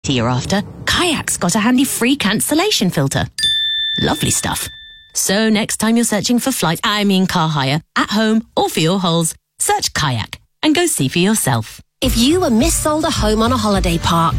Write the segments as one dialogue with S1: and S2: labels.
S1: you're after, Kayak's got a handy free cancellation filter. Lovely stuff. So next time you're searching for car hire, at home or for your holes, search Kayak and go see for yourself.
S2: If you were missold a home on a holiday park,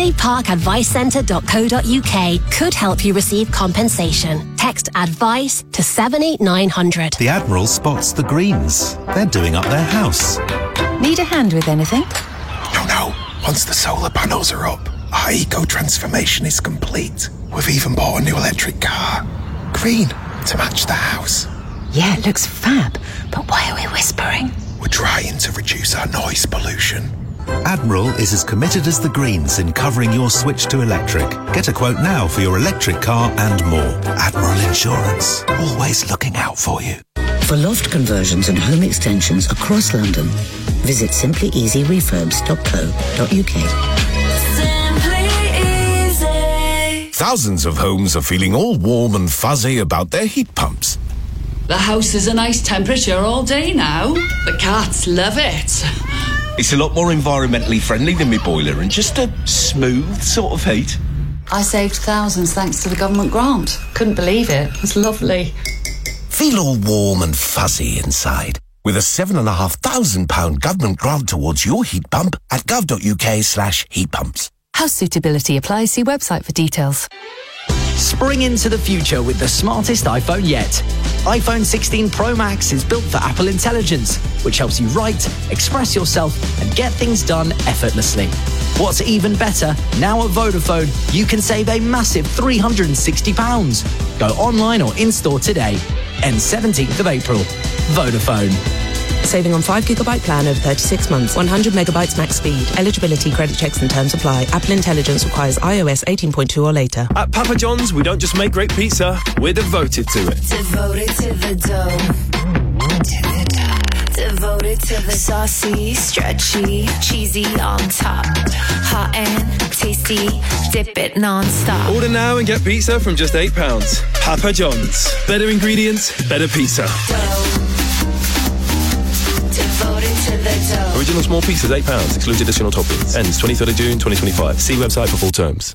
S2: holidayparkadvicecentre.co.uk could help you receive compensation. Text ADVICE to 78900.
S3: The Admiral spots the Greens. They're doing up their house.
S4: Need a hand with anything?
S5: No. Once the solar panels are up, our eco-transformation is complete. We've even bought a new electric car. Green, to match the house.
S4: Yeah, it looks fab. But why are we whispering?
S5: We're trying to reduce our noise pollution.
S3: Admiral is as committed as the Greens in covering your switch to electric. Get a quote now for your electric car and more. Admiral Insurance, always looking out for you.
S6: For loft conversions and home extensions across London, visit simplyeasyrefurbs.co.uk.
S7: Thousands of homes are feeling all warm and fuzzy about their heat pumps.
S8: The house is a nice temperature all day now. The cats love it.
S9: It's a lot more environmentally friendly than my boiler and just a smooth sort of heat.
S8: I saved thousands thanks to the government grant. Couldn't believe it. It was lovely.
S7: Feel all warm and fuzzy inside with a £7,500 government grant towards your heat pump at gov.uk/heat pumps.
S4: House suitability applies. See website for details.
S10: Spring into the future with the smartest iPhone yet. iPhone 16 Pro Max is built for Apple Intelligence, which helps you write, express yourself, and get things done effortlessly. What's even better, now at Vodafone, you can save a massive £360. Go online or in-store today. Ends 17th of April. Vodafone.
S11: Saving on 5 GB plan over 36 months. 100 megabytes max speed. Eligibility, credit checks and terms apply. Apple Intelligence requires iOS 18.2 or later.
S12: At Papa John's, we don't just make great pizza, we're devoted to it.
S13: Devoted to the dough. Devoted to the saucy, stretchy, cheesy on top. Hot and tasty, dip it non-stop.
S12: Order now and get pizza from just £8. Papa John's. Better ingredients, better pizza. Original small pizzas, £8. Excludes additional toppings. Ends 23rd of June 2025. See website for full terms.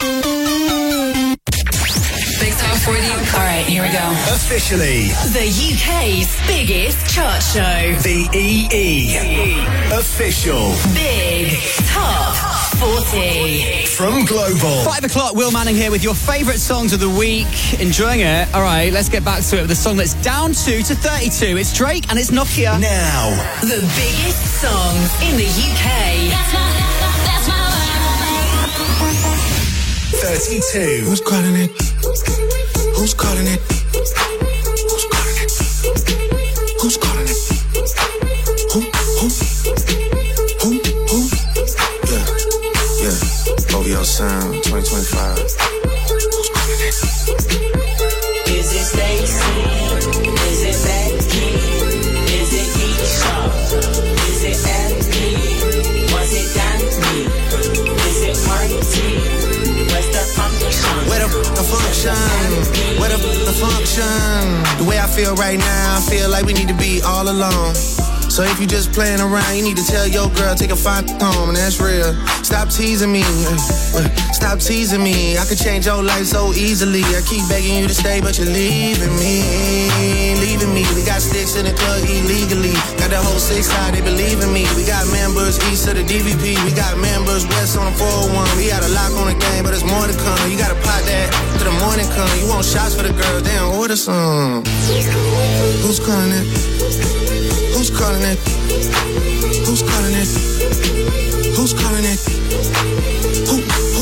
S14: Big time for you. All right, here we go.
S15: Officially,
S14: the UK's biggest chart show.
S15: The EE. Official.
S14: Big Top 40.
S15: From Global.
S10: 5 o'clock, Will Manning here with your favourite songs of the week. Enjoying it? All right, let's get back to it with a song that's down 2 to 32. It's Drake and it's Nokia.
S15: Now.
S14: The biggest songs in the UK. That's my
S15: 32.
S5: Who's calling it? Who's calling it? Who's calling it? Who's calling it? Who? Yeah. OVO Sound 2025. Who's calling it?
S16: Is it Stacy? Is it Becky? Is it Keisha? Is it Abby? Was it Danny? Is it Marty? Where's the function?
S15: Where the function? Where the function? The way I feel right now, I feel like we need to be all alone. So if you just playing around, you need to tell your girl, take a fine home, and that's real. Stop teasing me, stop teasing me. I could change your life so easily. I keep begging you to stay, but you're leaving me. We got sticks in the club illegally. Got the whole 6 side, they believe in me. We got members east of the DVP. We got members west on the 401. We got a lock on the game, but it's more to come. You gotta pot that till the morning come. You want shots for the girls, then order some. Who's calling it? Who's calling it? Who's calling it? Who's calling it? Who?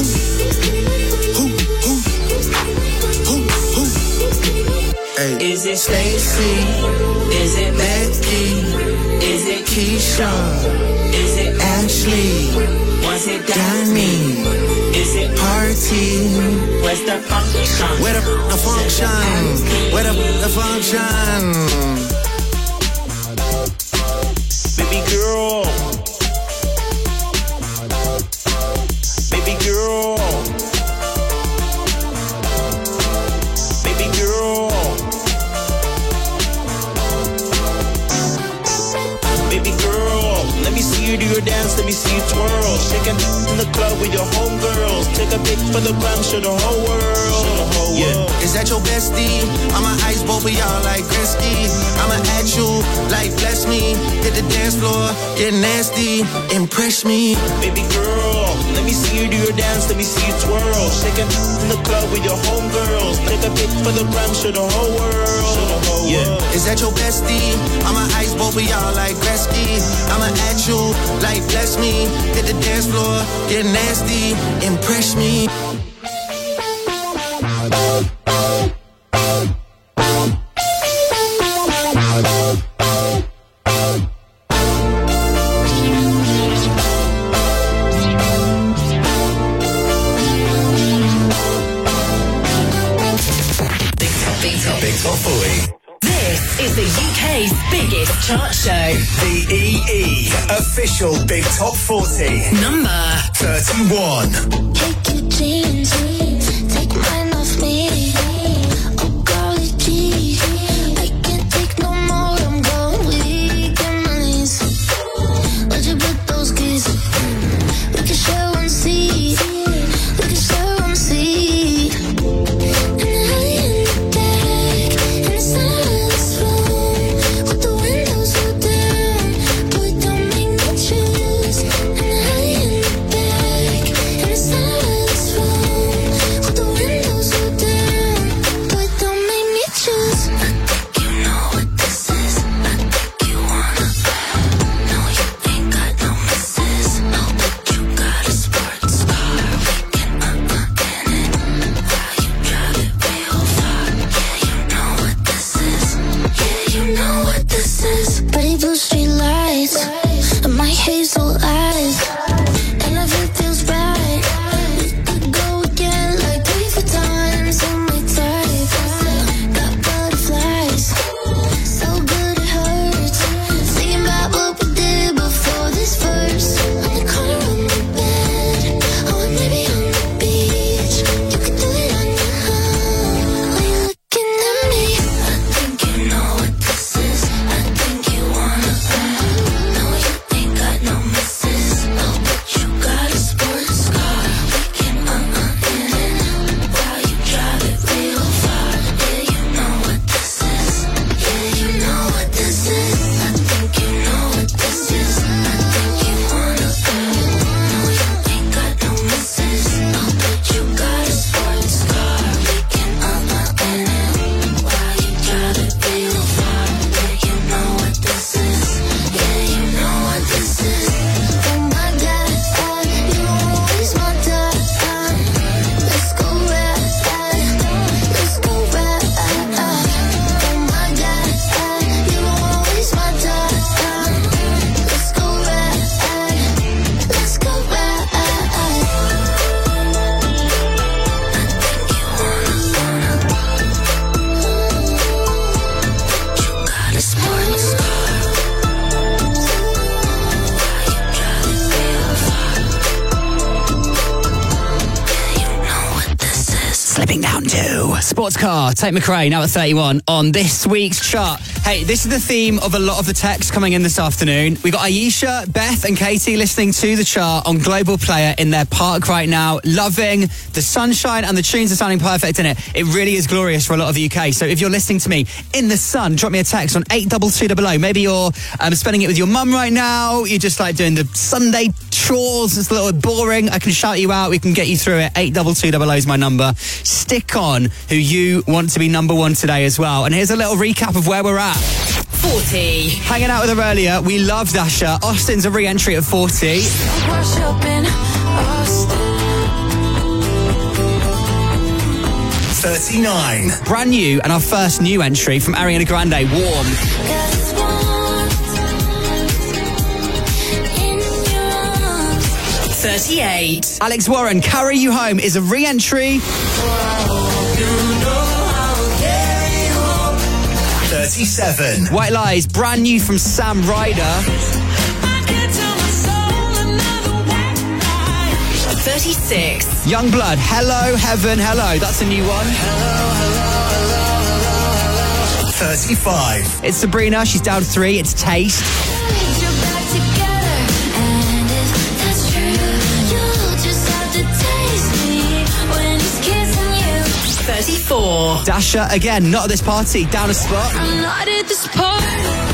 S15: Hey.
S16: Is it Stacy? Is it Becky? Is it Keisha? Is it Ashley? Was it Danny? Is it Party? Where's the function?
S15: Where the function? Where the function?
S16: Baby girl. Baby girl. Baby girl. Baby girl, let me see you do your
S17: your dance, let me see you twirl. Shaking in the club with your homegirls. Take a pic for the gram, show the whole world.
S15: Yeah. Is that your bestie? I'ma ice both of y'all like Gretzky. I'ma at you like bless me. Hit the dance floor, get nasty, impress me.
S17: Baby girl, let me see you do your dance, let me see you twirl. Shaking in the club with your homegirls. Take a pic for the gram, show the whole world.
S15: Yeah. Is that your bestie? I'ma ice both of y'all like Gretzky. I'ma at you like bless me. Hit the dance floor, get nasty, impress me.
S14: Big Top 40. This is the UK's biggest chart show.
S18: The EE official Big Top 40.
S14: Number
S18: 31.
S19: Take your jeans, take mine off me. Oh golly gee, I can't take no more. I'm going weak in my knees. Where'd you put those keys? We can share one seat. We can share one seat. And I in the back, in the silence room, with the windows rolled down. Boy, don't make me choose. And I in the back, in the silence room, with the windows rolled down. Boy, don't make me choose. I think you know what this is. I think you wanna. No, you ain't got no misses. No, but you got a sports car. We can in it. While you drive it real far. Yeah, you know what this is. Yeah, you know what this is. Pretty blue street lights, and my hazel eyes, and if it feels right, we could go again like 3-4 times on my type. Got butterflies, so good it hurts. Thinking about what we did before this verse. On the corner of my bed, or maybe on the beach. You can do it on your own. Are you looking at me? I think you know what this is. I think you wanna. No, you ain't got no misses. No, but you got a sports car. We can in it. While you drive it real far. Yeah, you know what this is. Yeah, you know what this is. I think you know what this is. I think you wanna. No, you ain't got no misses. No, but you got a sports car. We can in it. While you drive it real far. Yeah, you know what this is. Yeah, you know what this is. Oh my God, you won't waste my time. Let's go right. Let's go right. Oh my God, you won't waste my time. Let's go right. Let's go right. You got a sports car.
S10: Slipping down to Sports Car, Tate McRae, now at 31 on this week's chart. Hey, this is the theme of a lot of the texts coming in this afternoon. We got Aisha, Beth and Katie listening to the chart on Global Player in their park right now, loving the sunshine and the tunes are sounding perfect in it. It really is glorious for a lot of the UK. So if you're listening to me in the sun, drop me a text on 82200. Maybe you're spending it with your mum right now. You're just like doing the Sunday chores. It's a little bit boring. I can shout you out. We can get you through it. 82200 is my number. Stick on who you want to be number one today as well. And here's a little recap of where we're at.
S14: 40.
S10: Hanging out with her earlier, we loved Asher. Austin's a re-entry at 40.
S18: 39.
S10: Brand new and our first new entry from Ariana Grande, Warm.
S14: 38.
S10: Alex Warren, Carry You Home is a re-entry.
S18: 37.
S10: White Lies, brand new from Sam Ryder.
S14: 36.
S10: Youngblood, Hello, Heaven, Hello. That's a new one.
S18: 35.
S10: It's Sabrina, she's down 3. It's Taste.
S14: 34.
S10: Dasher, again, not at this party, down a spot.
S19: I'm not at this party.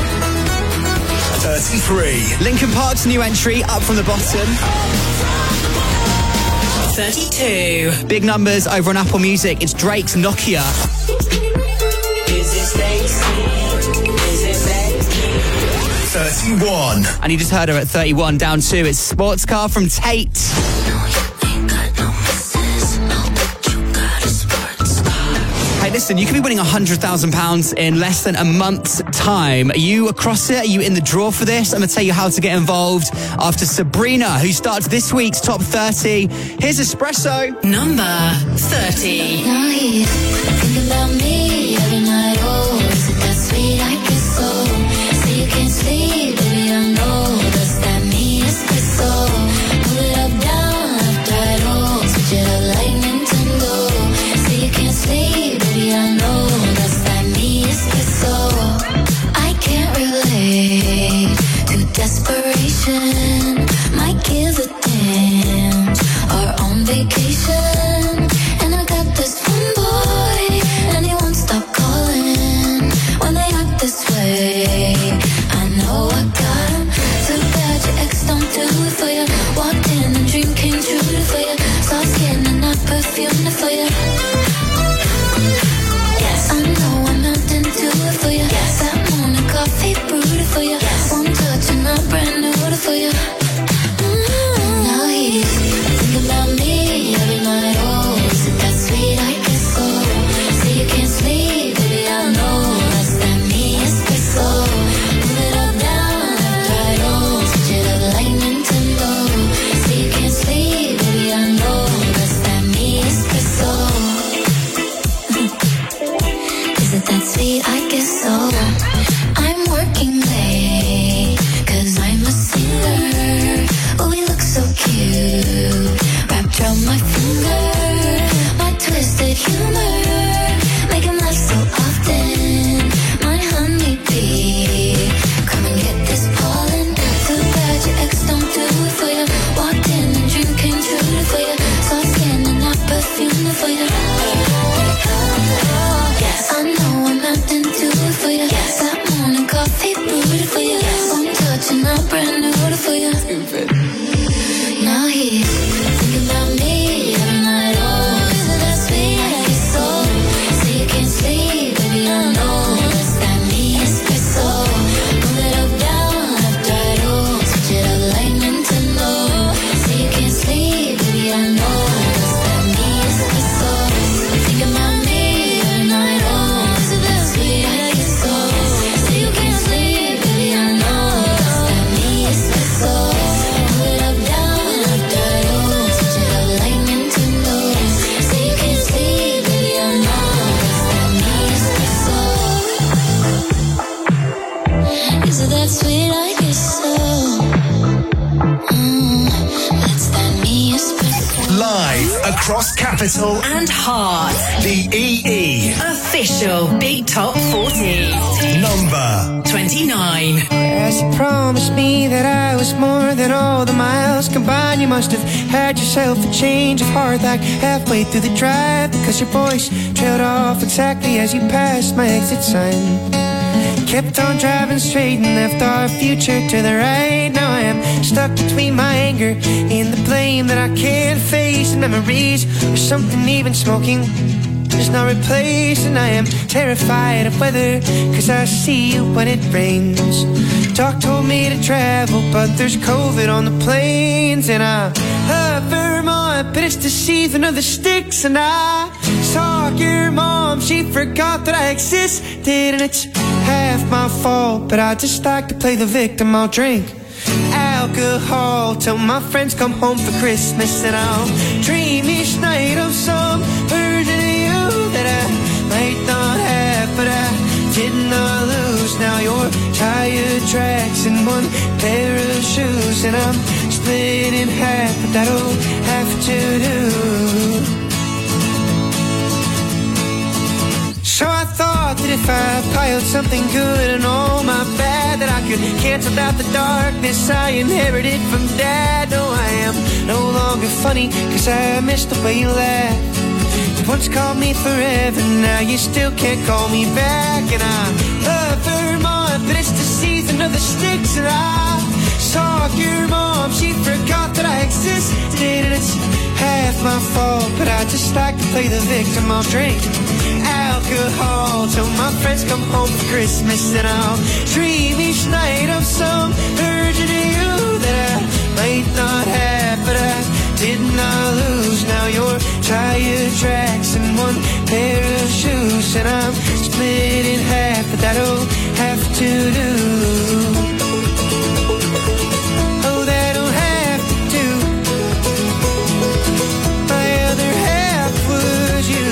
S18: 33.
S10: Linkin Park's new entry, up from the bottom.
S14: 32.
S10: Big numbers over on Apple Music. It's Drake's Nokia.
S16: Is it Stacy? Is it Becky?
S18: 31.
S10: And you just heard her at 31, down 2. It's Sports Car from Tate. Hey, listen, you could be winning £100,000 in less than a month's time. Are you across it? Are you in the draw for this? I'm going to tell you how to get involved after Sabrina, who starts this week's Top 30. Here's Espresso.
S14: Number 30.
S19: Now he's thinking about me every night. Oh, is it that sweet? I guess so. Say you can't sleep, baby, I know. That's that me, espresso. Pull it up, down, left, right, oh. Switch it up like Nintendo. Say you can't sleep, baby, I know. That's that me, espresso. I can't relate to desperation. Might give a damn. Or on vacation. And I got this one boy, and he won't stop calling when they act this way. I know I got him. Too bad your ex don't do it for you. Walked in and dream came true for you. Saw skin and not perfume for you. Yes, I know I'm not into it for you. Yes, that morning coffee brewed for you. Yes, one touch and I'm brand new for you. Now he's thinking about me every night. Oh, is it that sweet? I guess so. Say you can't sleep, baby, I know. That's that me, espresso. Pull it up, down, left, right, oh. Switch it up like Nintendo. Say you can't sleep, baby, I know. That's that me, espresso. Is it that sweet? I guess so. I'm working late, 'cause I'm a singer. Oh, we look so cute, wrapped around my finger. My twisted humor, make him laugh so often. My honeybee, come and get this pollen. Too bad your ex don't do it for you. Walked in and dream came true for you. Soft skin and not perfume for you. Yes, I know I'm not into it for you. Yes, that morning coffee brewed for you. One touch and I'm brand new for you. Stupid. Now he's thinking about me every night. Oh, is it that sweet? I guess so. Say you can't sleep, baby, I know. That's that me, espresso. Pull it up, down, left, right, oh. Switch it up like Nintendo. Say you can't sleep, baby, I know. That's that me, espresso. Thinking about me every night. Oh, is it that sweet? I guess so. Say you can't sleep, baby, I know. That's that me, espresso. Pull it up, down, left, right, oh. Switch it up like Nintendo. Say you can't sleep, baby, I know. That's that me, espresso. Is it that sweet? I guess so. That's that me, espresso.
S18: Live across Capital
S14: And Heart.
S18: the EE.
S14: Official Big Top 40.
S18: Number
S14: 29.
S20: As you promised me that I was more than all the miles combined, you must have had yourself a change of heart like halfway through the drive, because your voice trailed off exactly as you passed my exit sign. Kept on driving straight and left our future to the right. Now I am stuck between my anger and the blame that I can't face, and memories or something even smoking is not replaced. And I am terrified of weather, 'cause I see you when it rains. Doc told me to travel, but there's COVID on the planes. And I love Vermont, but it's the season of the sticks. And I saw your mom, she forgot that I existed. And it's half my fault, but I just like to play the victim. I'll drink alcohol till my friends come home for Christmas, and I'll dream each night of some version of you that I might not have, but I did not lose. Now your tire tracks in one pair of shoes, and I'm split in half, but that'll have to do. So I thought that if I piled something good and all my bad, that I could cancel out the darkness I inherited from Dad. No, I am no longer funny, 'cause I miss the way you laugh. once called me forever, now you still can't call me back. And I love Vermont, but it's the season of the sticks. And I saw your mom, she forgot that I existed. And it's half my fault, but I just like to play the victim. I'll drink alcohol till my friends come home for Christmas. And I'll dream each night of some version of you that I might not have, but I did not lose. Now you're tire tracks and one pair of shoes, and I'm split in half, but that'll have to do. Oh, that'll have to do. My other half was you.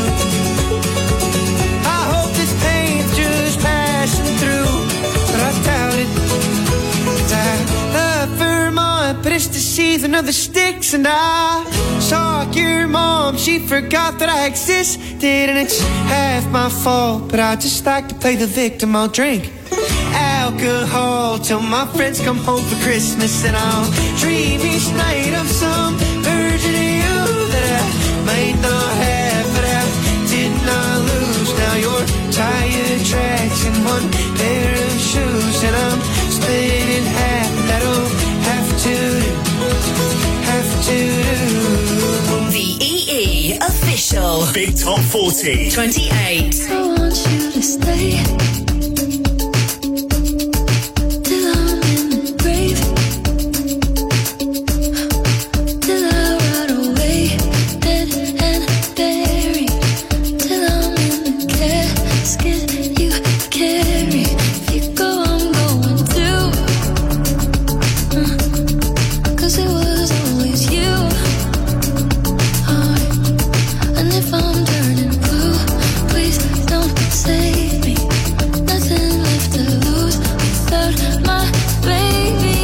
S20: I hope this pain's just passing through, but I doubt it. 'Cause I love Vermont, but it's the season of the sticks. And I saw your mom, she forgot that I existed. And it's half my fault, but I just like to play the victim. I'll drink alcohol till my friends come home for Christmas. And I'll dream each night of some version of you that I might not have, but I did not lose. Now you're tire tracks and one pair of shoes, and I'm split in half. That'll have to do.
S14: The EE official
S18: Big Top 40
S14: 28.
S19: I want you to stay till I'm in the grave, till I rot away, dead and buried, till I'm in the casket you carry. If you go, I'm going too, 'cause it was always you. And if I'm turning blue, please don't save me. Nothing left to lose without my baby.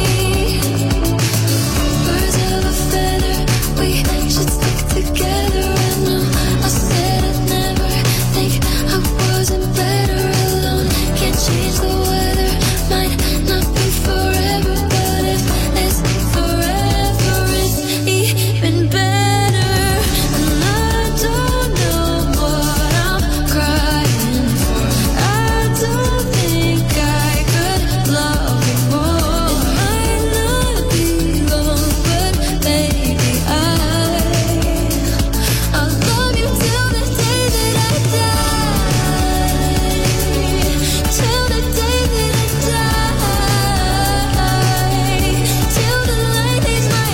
S19: Birds of a feather, we should stick together. I know I said I'd never think I wasn't better alone. Can't change the weather, might not be forever, but if it's forever, it's even better. And I don't know what I'm crying for. I don't think I could love you more. It might not be long, but baby, I'll love you till the day that I die. Till the day that I die. Till the light leaves my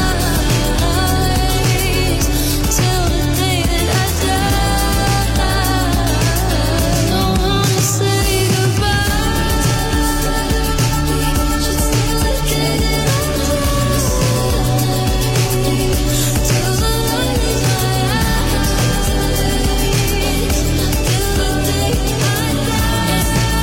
S19: eyes. Till the day that I die. Don't wanna say goodbye. We should stay together. Till the light leaves my eyes. Till the day I die.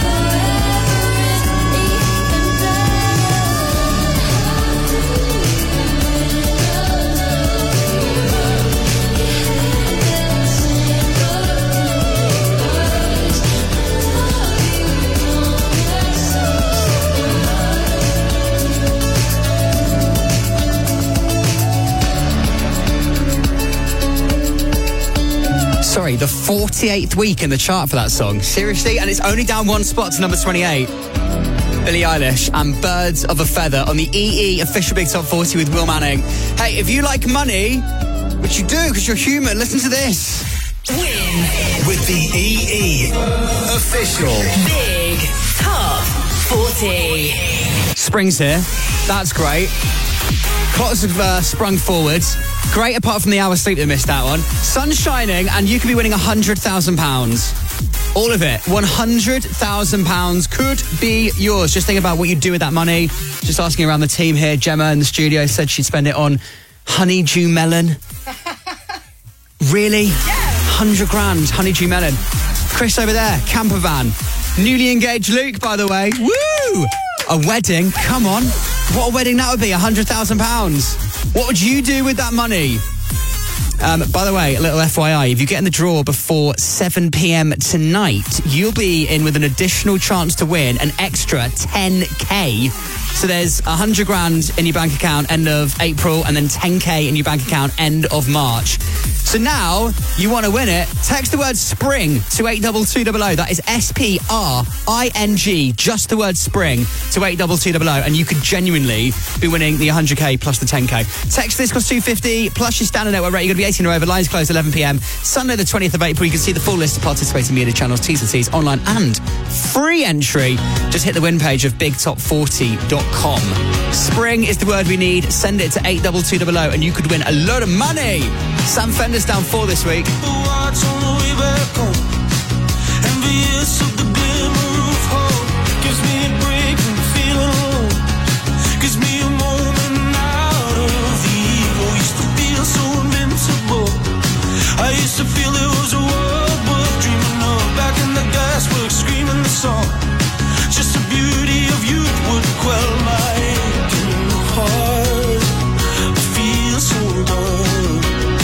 S10: Sorry, the 48th week in the chart for that song. Seriously? And it's only down one spot to number 28. Billie Eilish and Birds of a Feather on the EE official Big Top 40 with Will Manning. Hey, if you like money, which you do because you're human, listen to this.
S14: Win
S18: with the EE official
S14: Big Top 40.
S10: Spring's here. That's great. Clocks have sprung forwards. Great, apart from the hour sleep that missed out on. Sun's shining, and you could be winning £100,000. All of it. £100,000 could be yours. Just think about what you do with that money. Just asking around the team here. Gemma in the studio said she'd spend it on honeydew melon. Really? Yeah. 100 grand, honeydew melon. Chris over there, camper van. Newly engaged Luke, by the way. Woo! A wedding? Come on. What a wedding that would be, £100,000. What would you do with that money? By the way, a little FYI, if you get in the draw before 7 p.m. tonight, you'll be in with an additional chance to win an extra 10k. So there's 100 grand in your bank account end of April and then 10k in your bank account end of March. So now you want to win it. Text the word spring to 82200. That is SPRING, just the word spring to 82200, and you could genuinely be winning the 100k plus the 10k. Text this costs $2.50 plus your standard network rate. You're going to be 18 or over. Lines closed 11 p.m. Sunday the 20th of April. You can see the full list of participating media channels, T's and C's, online and free entry. Just hit the win page of bigtop40.com. Spring is the word we need. Send it to 82200 and you could win a load of money. Sam Fender's down 4 this week.
S16: Envious of the glimmer of hope. Gives me a break from feeling alone. Gives me a moment out of the evil. Used to feel so invincible. I used to feel it was a world worth dreaming of. Back in the gasworks, screaming the song. Just the beauty of youth would quell my aching heart. I feel so done.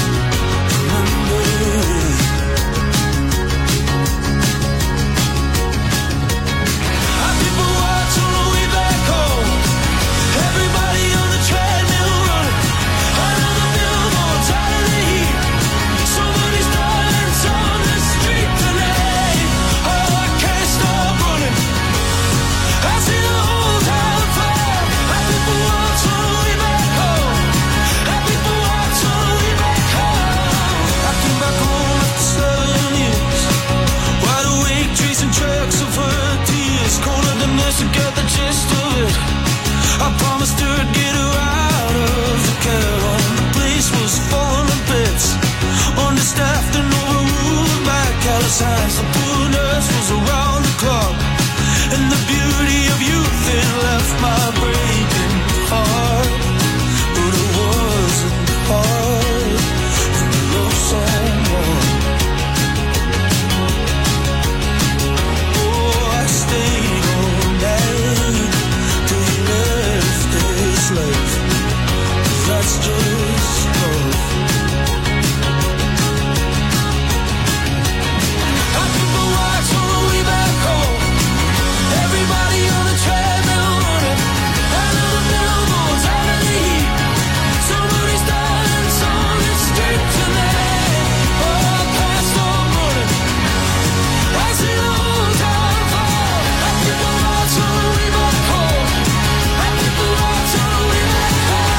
S16: To get the gist of it, I promised her I'd get her out of the caravan. The place was falling to bits, understaffed and overruled by callous hands. The poor nurse was around the clock, and the beauty of youth it left my breaking heart. But it wasn't hard to love someone. Oh, I stayed that's just love. I people watch on the way back home. Everybody on the treadmill running. Another billboard's out of the heat. Somebody's dying, on the street tonight. Oh, I can't stop running. I see the whole town fall. I people watch on the way back home. I people watch on the way back home.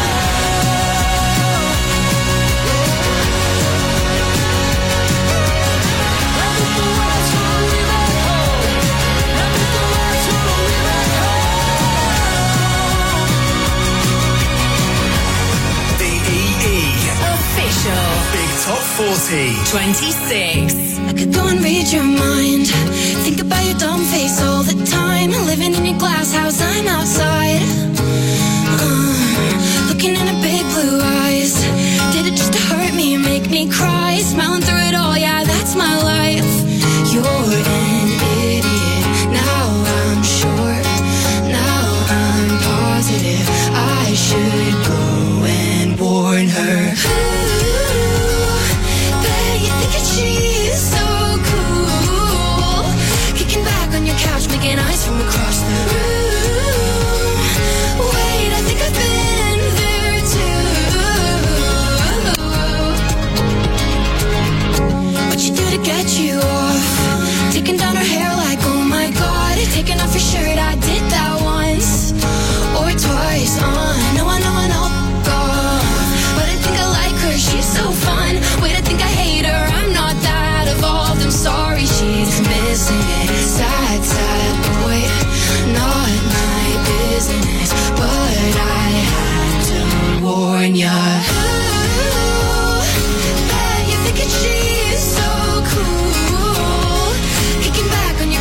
S18: Big Top 40
S14: 26.
S19: I could go and read your mind. Think about your dumb face all the time. Living in your glass house, I'm outside. Looking in her big blue eyes. Did it just to hurt me and make me cry? Smiling through it all, yeah, that's my life. You're an idiot. Now I'm sure. Now I'm positive. I should go and warn her. She's so cool. Kicking back on your couch, making eyes from across the room. Wait, I think I've been there too. What you do to get you off? Taking down her hair like, oh my god. Taking off your shirt, I did that once or twice. I know, God. But I think I like her, she's so fun. Wait, I think I hate her, I'm not that evolved. I'm sorry, she's missing it. Sad, sad boy, not my business. But I had to warn ya. Bet you're thinking she's so cool. Kicking back on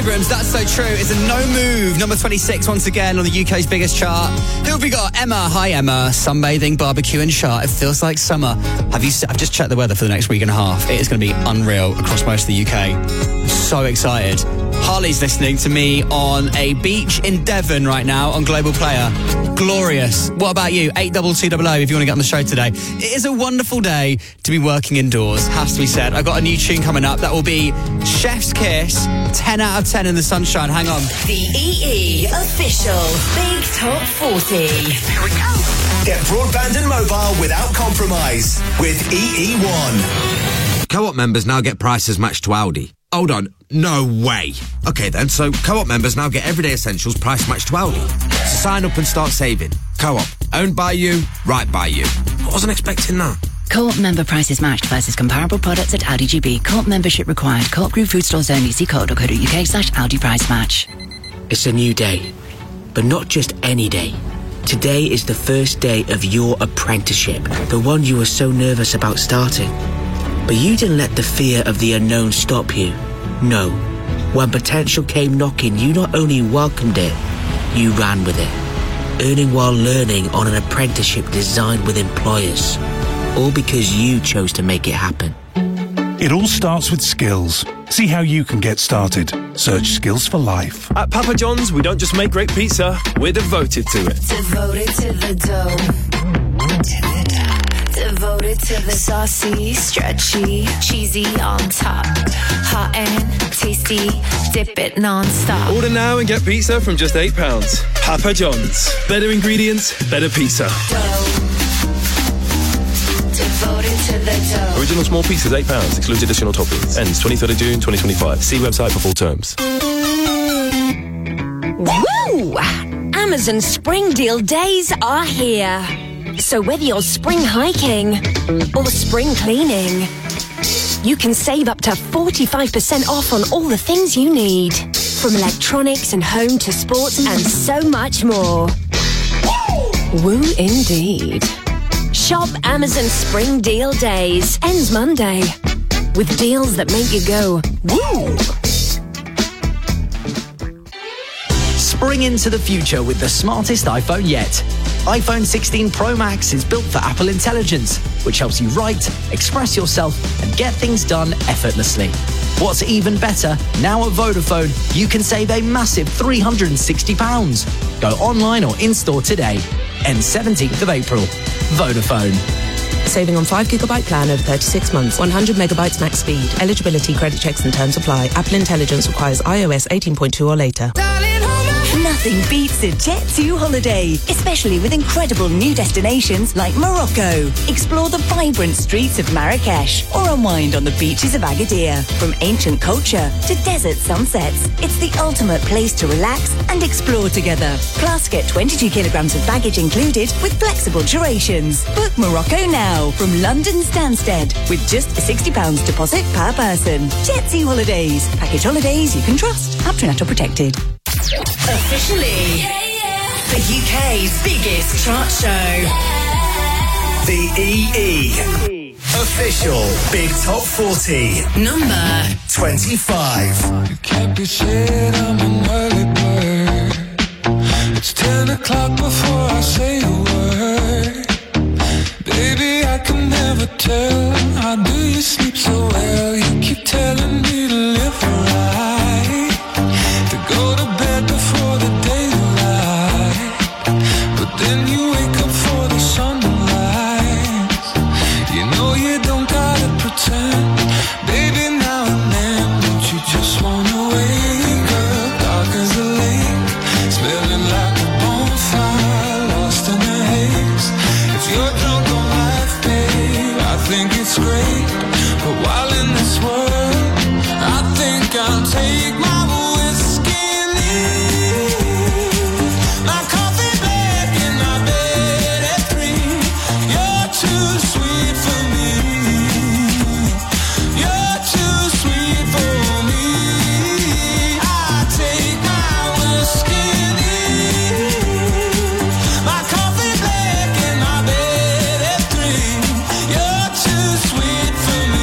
S10: Abrams, That's So True, is a no move. Number 26 once again on the UK's biggest chart. Who have we got? Emma. Hi, Emma. Sunbathing, barbecue and chart. It feels like summer. I've just checked the weather for the next week and a half. It is going to be unreal across most of the UK. So excited. Harley's listening to me on a beach in Devon right now on Global Player. Glorious. What about you? 82200 if you want to get on the show today. It is a wonderful day to be working indoors, has to be said. I've got a new tune coming up that will be Chef's Kiss, 10 out of 10 in the sunshine. Hang on.
S14: The EE official Big Top 40.
S18: Here we go. Get broadband and mobile without compromise with EE1.
S21: Co-op members now get prices matched to Aldi. Hold on, no way. Okay then, so Co-op members now get everyday essentials price matched to Aldi. So sign up and start saving. Co-op, owned by you, right by you. I wasn't expecting that.
S4: Co-op member prices matched versus comparable products at Aldi GB. Co-op membership required. Co-op Group food stores only. See co.co.uk/Aldi price match.
S22: It's a new day, but not just any day. Today is the first day of your apprenticeship, the one you were so nervous about starting. But you didn't let the fear of the unknown stop you. No. When potential came knocking, you not only welcomed it, you ran with it. Earning while learning on an apprenticeship designed with employers. All because you chose to make it happen.
S23: It all starts with skills. See how you can get started. Search Skills for Life.
S12: At Papa John's, we don't just make great pizza, we're devoted to it.
S13: Devoted to the dough. Devoted to the saucy, stretchy, cheesy on top. Hot and tasty, dip it non-stop.
S12: Order now and get pizza from just £8. Papa John's. Better ingredients, better pizza.
S13: Devoted to the dough.
S12: Original small pizzas, £8. Excludes additional toppings. Ends 23rd of June 2025. See website for full terms.
S24: Woo! Amazon Spring Deal days are here. So whether you're spring hiking or spring cleaning, you can save up to 45% off on all the things you need. From electronics and home to sports and so much more. Woo indeed. Shop Amazon Spring Deal Days. Ends Monday. With deals that make you go, woo!
S10: Spring into the future with the smartest iPhone yet. iPhone 16 Pro Max is built for Apple Intelligence, which helps you write, express yourself, and get things done effortlessly. What's even better, now at Vodafone, you can save a massive £360. Go online or in-store today. Ends 17th of April. Vodafone.
S11: Saving on 5GB plan over 36 months. 100 megabytes max speed. Eligibility, credit checks and terms apply. Apple Intelligence requires iOS 18.2 or later.
S14: Nothing beats a Jet2 holiday, especially with incredible new destinations like Morocco. Explore the vibrant streets of Marrakesh or unwind on the beaches of Agadir. From ancient culture to desert sunsets, it's the ultimate place to relax and explore together. Plus, get 22 kilograms of baggage included with flexible durations. Book Morocco now from London Stansted with just a £60 deposit per person. Jet2 Holidays. Package holidays you can trust. Up to NATO protected. Officially, the UK's biggest chart show.
S18: The EE official Big Top 40.
S14: Number
S18: 25.
S25: You can't be said I'm an early bird. It's 10 o'clock before I say a word. Baby, I can never tell. How do you sleep so well? You keep telling me to live right, to go to bed before the daylight, but then you wake up for the sunrise. You know you don't gotta pretend, baby, now and then. Don't you just wanna wake up dark as a lake, smelling like a bonfire, lost in the haze. If you're drunk on life, babe, I think it's great, but while in this world, I think I'll take my for me.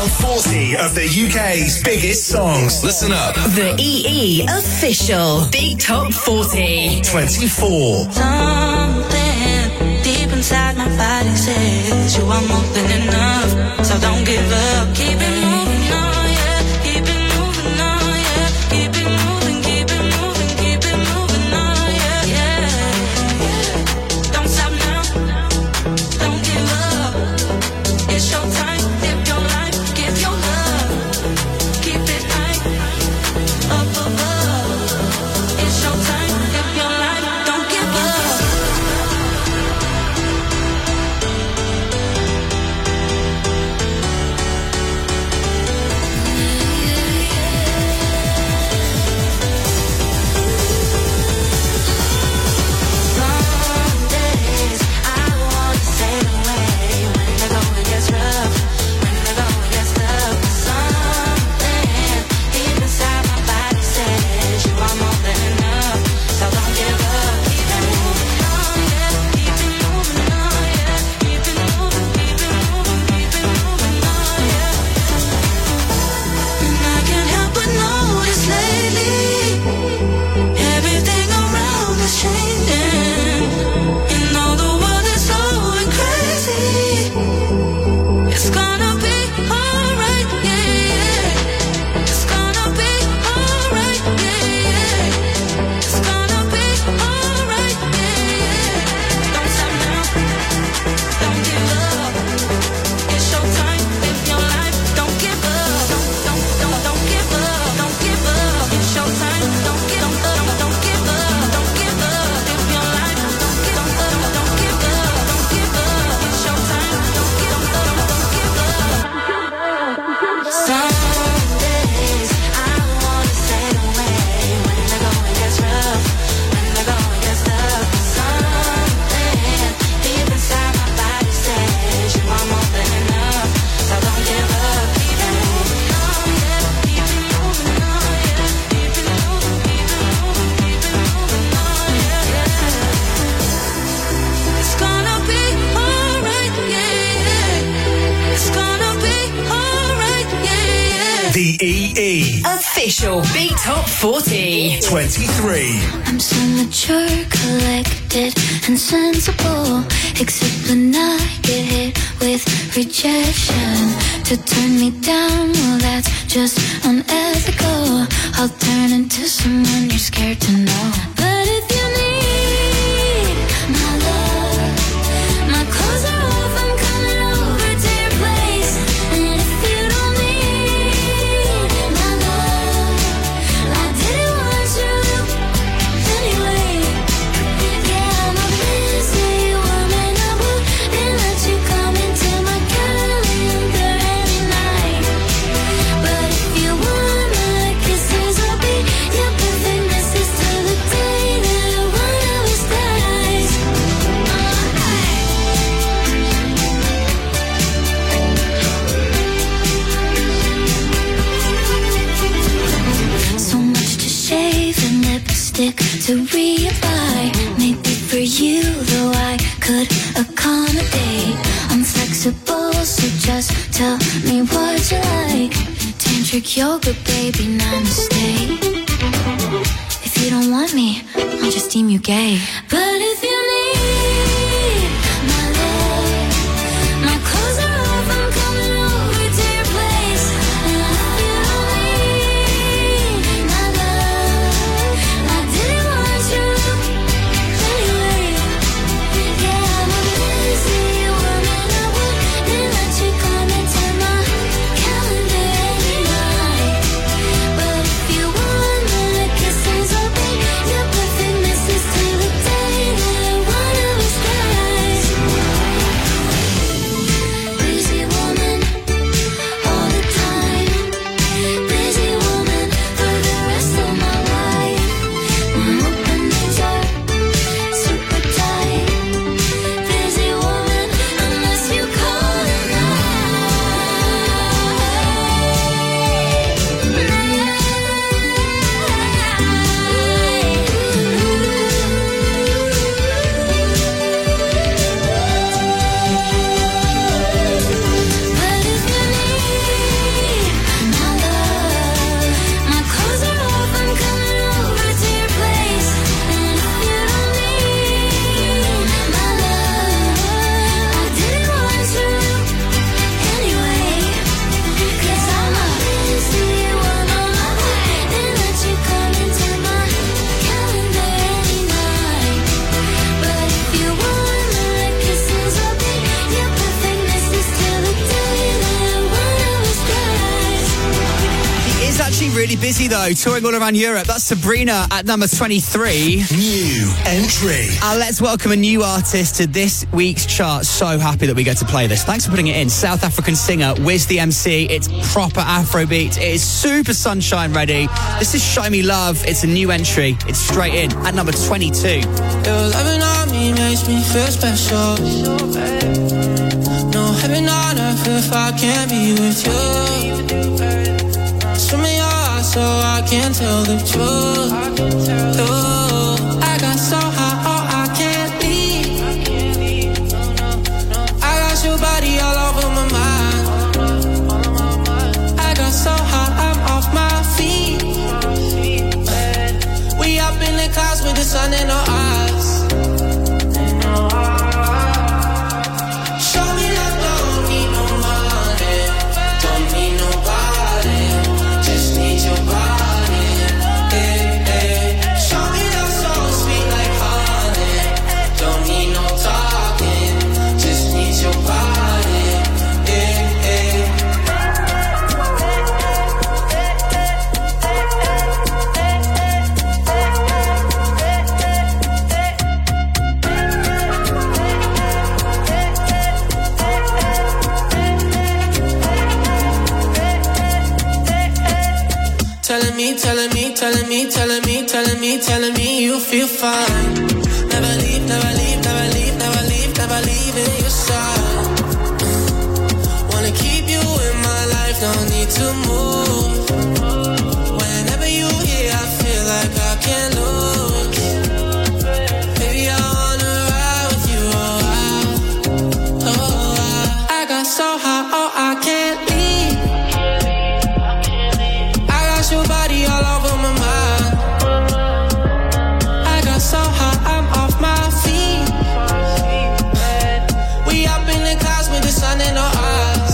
S18: top 40 of the UK's biggest songs. Listen up.
S14: The EE official Big Top 40.
S18: 24.
S1: Something deep inside my body says you are more than enough, so don't give up. Keep it moving on, yeah. Keep it moving on, yeah. Keep it moving, keep it moving, keep it moving on, yeah, yeah. Don't stop now, don't give up. It's your time, live your life, give your love. Keep it high, up above. It's your time, live your life, don't give up.
S18: The EE
S14: Official Big Top 40.
S18: 23.
S19: I'm so mature, collected, and sensible. Except when I get hit with rejection. To turn me down, well, that's just unethical. I'll turn into someone you're scared to know. But if you need my love, my clothes are off, I'm coming over to your place. And if you don't need my love, I didn't want you anyway. Yeah, I'm a busy woman, I wouldn't let you come into my calendar every night. But if you want my kisses, I'll be your perfect missus till the day that one of us dies. So much to shave and lipstick to reapply. Maybe for you, though, I could accommodate. I'm flexible, so just tell me what you like. Tantric yoga, baby, namaste. If you don't want me, I'll just deem you gay. But if you need my love, my clothes are off, I'm coming over to your place. And if you don't need my love, I didn't want you anyway. Yeah, I'm a busy woman, I wouldn't let you come into my calendar every night. But if you want my kisses, I'll be your perfect missus till the day that
S10: really busy though, touring all around Europe. That's Sabrina at number 23.
S18: New entry.
S10: Let's welcome a new artist to this week's chart. So happy that we get to play this. Thanks for putting it in. South African singer, Wiz the MC. It's proper Afrobeat. It is super sunshine ready. This is Show Me Love. It's a new entry. It's straight in at number 22.
S2: Your loving on me makes me feel special. No heaven on earth if I can't be with you. Swim in your eyes so I can't tell the truth. I got so high, oh, I can't leave. I got your body all over my mind. I got so high, I'm off my feet. We up in the clouds with the sun in our eyes. Show me love, don't need no money, don't need nobody, just need your body. Hey, hey. Show me love so sweet like honey, don't need no talking, just need your body. Hey, hey. Telling me you feel fine. Never leave, never leave, never leave, never leave, never leaving your side. Wanna keep you in my life, don't need to move. Whenever you here, I feel like I can't lose. Baby, I wanna ride with you, oh, I got so high, oh, I can't leave. I got your body all over my mind. So high, I'm off my feet. We up in the clouds with the sun in our eyes.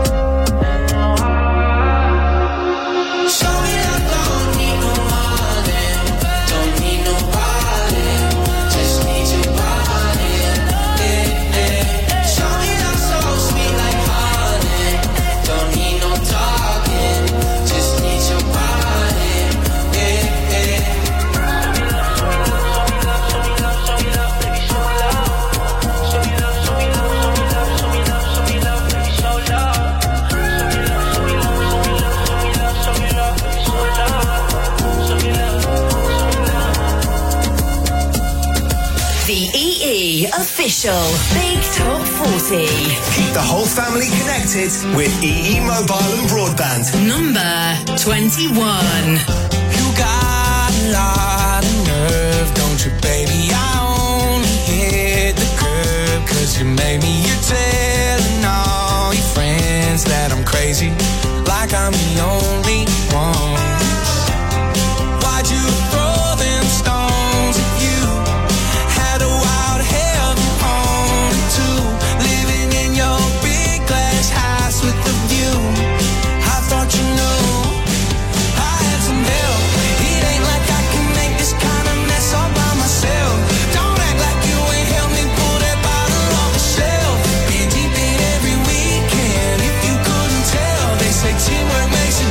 S2: Show me love, don't need no money, don't need nobody, just need your body. Hey, hey. Show me love so sweet like honey, don't need no talking, just need your body. Hey, hey.
S14: The EE Official Big Top 40.
S18: Keep the whole family connected with EE Mobile and Broadband.
S14: Number 21.
S25: You got a lot of nerve, don't you, baby? I only hit the curb 'cause you made me. You're telling all your friends that I'm crazy, like I'm the only one. Why'd you throw them stones at you? Had a wild heaven on it too, living in your big glass house with the view. I thought you knew I had some help. It ain't like I can make this kind of mess all by myself. Don't act like you ain't helped me pull that bottle off the shelf. Been deep in every weekend, if you couldn't tell. They say teamwork makes a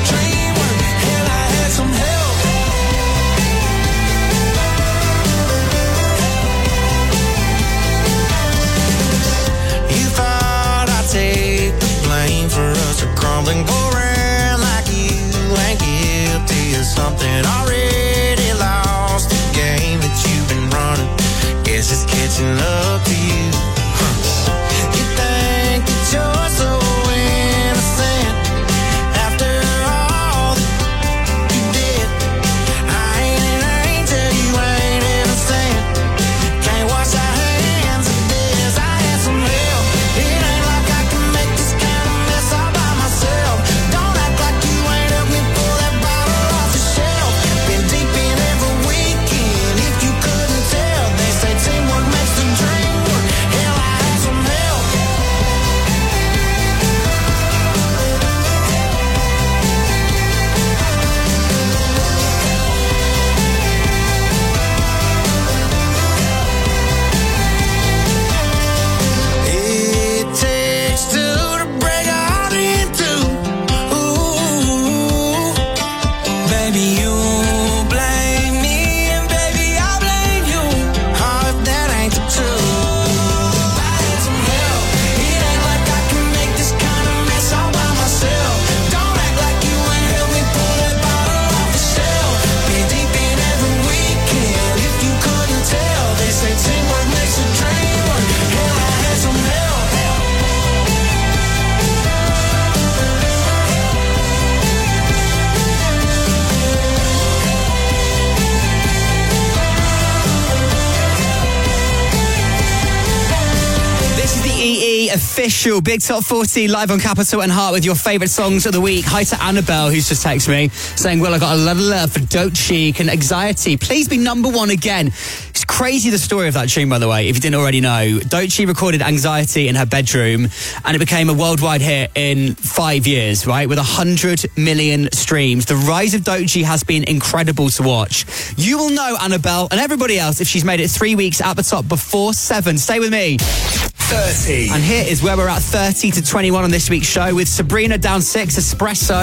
S3: official Big Top 40 live on Capital and Heart with your favourite songs of the week. Hi to Annabelle, who's just texted me saying, well, I got a lot of love for Doechii and Anxiety. Please be number one again. It's crazy the story of that tune, by the way, if you didn't already know. Doechii recorded Anxiety in her bedroom and it became a worldwide hit in 5 years, right? With 100 million streams. The rise of Doechii has been incredible to watch. You will know Annabelle and everybody else if she's made it 3 weeks at the top before 7. Stay with me.
S18: 30.
S3: And here is where we're at 30 to 21 on this week's show with Sabrina down 6, Espresso.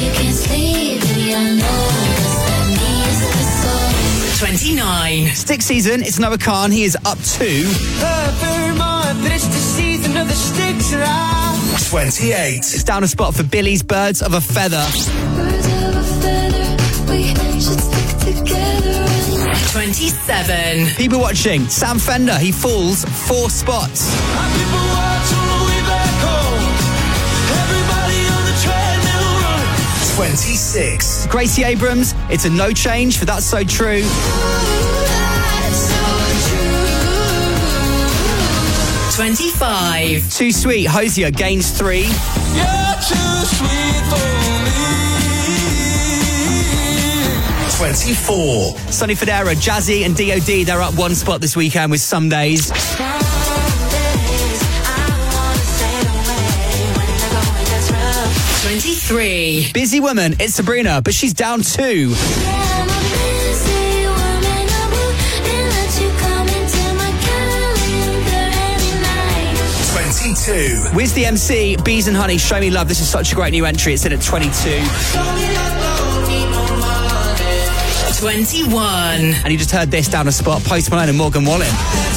S24: 29.
S3: Stick season, it's Noah Khan. He is up 2.
S18: 28.
S3: It's down a spot for Billy's Birds of a Feather.
S24: 27.
S3: People watching, Sam Fender, he falls 4 spots.
S18: 26.
S3: Gracie Abrams, it's a no change for That's So True.
S24: 25.
S3: Too Sweet, Hosier gains 3.
S25: You're too sweet for me.
S18: 24.
S3: Sonny Fodera, Jazzy and D.O.D, they're up 1 spot this weekend with Some Days.
S24: 23.
S3: Busy Woman, it's Sabrina, but she's down 2.
S18: 22.
S3: Wiz the MC, Bees and Honey, Show Me Love. This is such a great new entry. It's in at 22.
S24: 21.
S3: And you just heard this down a spot, Post Malone and Morgan Wallen.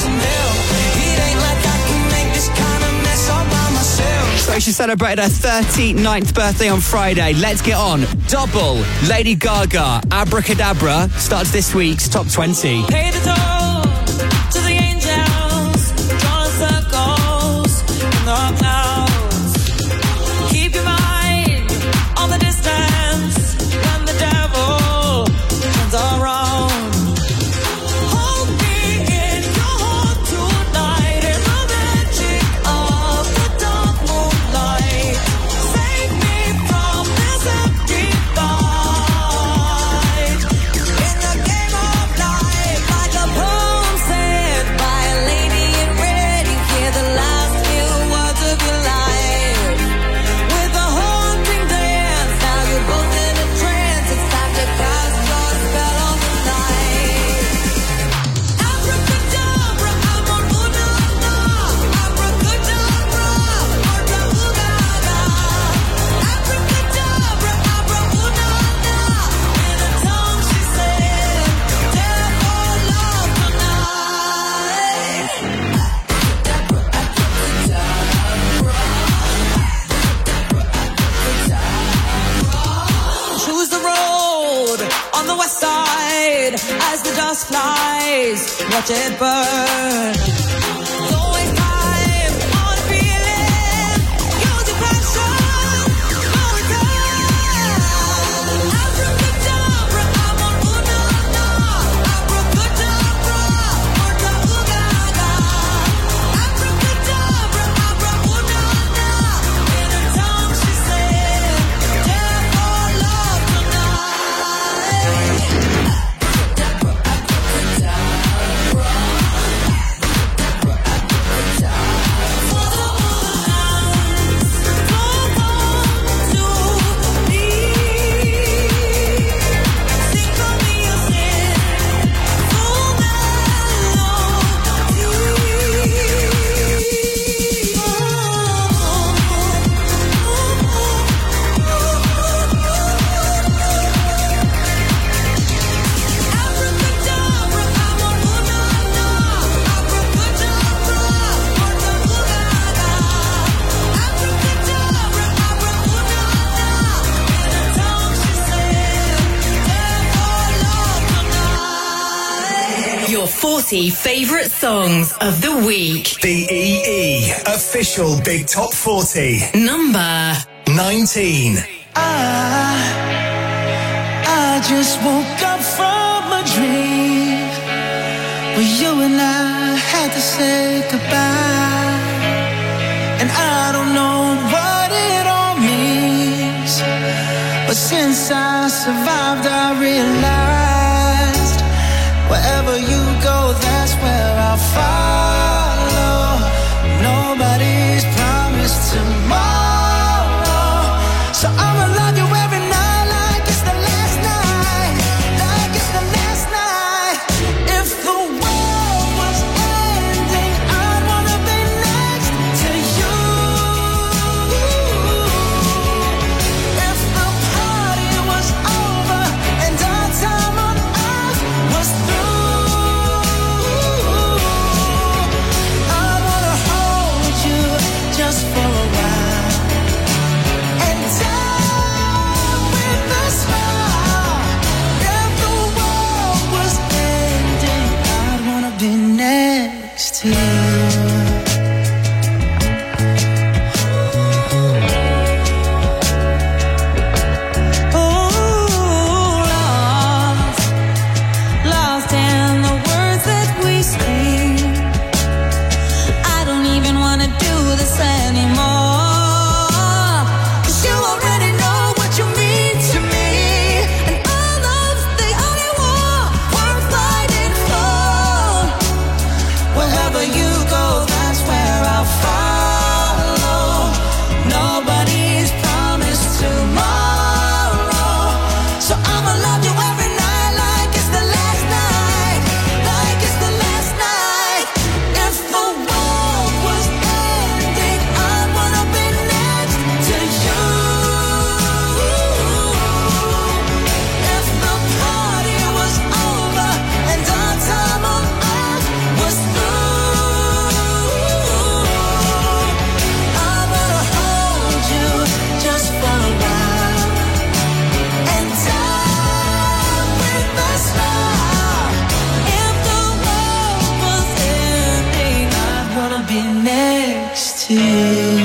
S3: So she celebrated her 39th birthday on Friday. Let's get on. Double, Lady Gaga, Abracadabra starts this week's Top 20.
S2: Pay the toll to the angels, drawing circles in the clouds. Keep your mind on the distance when the devil turns around. Hold me in your heart tonight in the magic of the dark moonlight. Save me from this empty night. In the game of life, like a poem said by a lady in red, you hear the last few words of your life. With a haunting dance, now you're both in a trance. It's time to cast your spell on the night. Abracadabra, I'm on Unana. Abracadabra, Abracadabra. Abracadabra, Abracadabra. In a tongue she said, therefore love tonight. Choose the road on the west side as the dust flies. Watch it burn. Don't waste time on a feeling. Use your passion. No return. Abracadabra, I'm on Unana. Abracadabra, Abracadabra. Abracadabra, Abracadabra. In a tongue she said, therefore love
S24: Your 40 favourite songs of the week.
S18: The EE official Big Top 40.
S24: Number
S18: 19.
S2: I just woke up from a dream where you and I had to say goodbye. And I
S20: But since I survived, I realized wherever you go, that's where I'll follow. Nobody's promised tomorrow, so I'ma love you every night like it's the last night, like it's the last night. If the world was ending, I'd wanna be next to you. If the party was over and our time on earth was through, I wanna hold you just for a while and die with a smile. If the world was ending, I'd wanna be next to you.
S1: Lost in the words that we speak. I don't even wanna do this anymore. 'Cause you already know what you mean to me, and our love's the only war worth fighting for.
S20: Wherever you go, that's where I'll follow. Nobody's promised tomorrow, so I'ma love you every night like it's the last night, like it's the last night. If the world was ending, I wanna be next to you. If the party was over and our time on earth was through, I wanna hold you just for a while and die with a smile.
S1: If the world was ending,
S20: I'd wanna be next to you.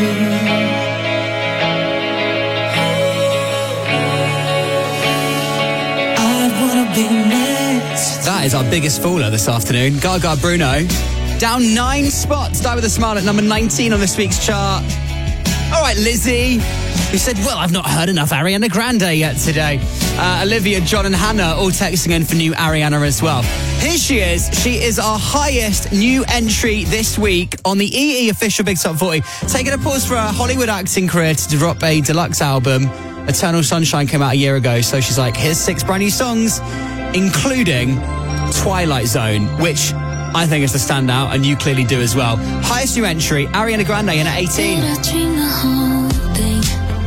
S20: I'd wanna be next.
S3: That is our biggest faller this afternoon. Gaga Bruno. Down 9 spots. Die with a Smile at number 19 on this week's chart. All right, Lizzie, who said, well, I've not heard enough Ariana Grande yet today. Olivia, John and Hannah all texting in for new Ariana as well. Here she is. She is our highest new entry this week on the EE official Big Top 40. Taking a pause for her Hollywood acting career to drop a deluxe album. Eternal Sunshine came out a year ago, so she's like, here's 6 brand new songs, including Twilight Zone, which I think is the standout, and you clearly do as well. Highest new entry, Ariana Grande in at 18.
S19: Did I dream the whole thing?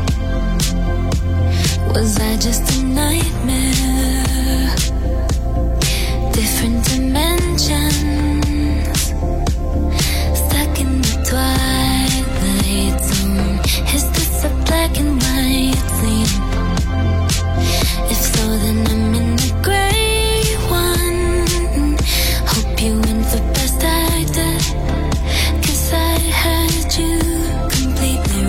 S19: Was I just a nightmare? Different dimensions, stuck in the twilight zone. Is this a black and white scene? If so, then I'm in the gray one. Hope you win for best actor, 'cause I had you completely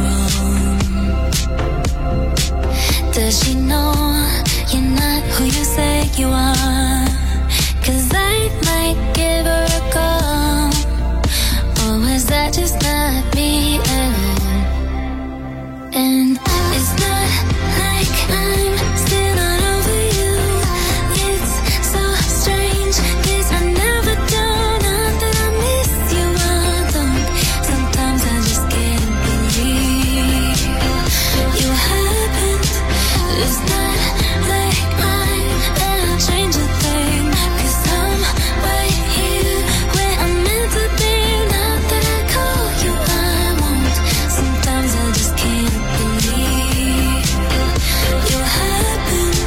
S19: wrong. Does she know you're not who you say you are? 'Cause I might give her a call. Or was that just not me at all? And it's not like I'm still not over you. It's so strange, 'cause I never do. Not that I miss you, I don't. Sometimes I just can't believe you happened. It's not like I'm gonna change a thing, 'cause I'm right here where I'm meant to be. Not that I call you, I won't. Sometimes I just can't believe you happened.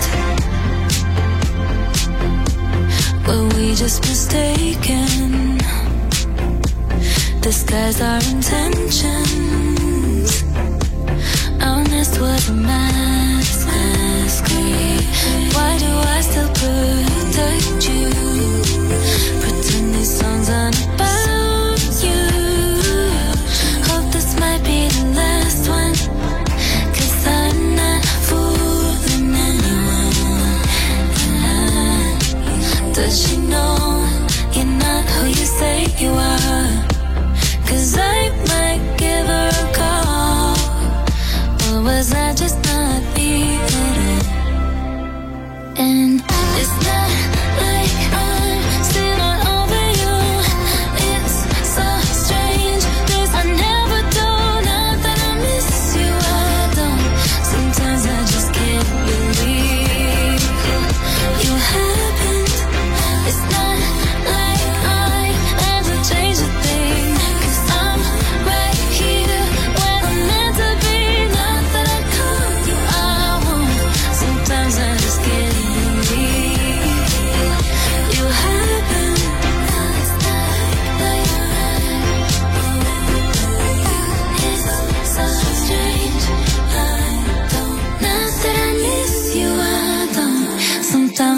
S19: Were we just mistaken? Disguise our intentions. Our nest was a masquerade. Why do I still protect you? Pretend these songs aren't about you. Hope this might be the last one, 'cause I'm not fooling anyone. Does she know you're not who you say you are? 'Cause I might give her a call. Or was I just not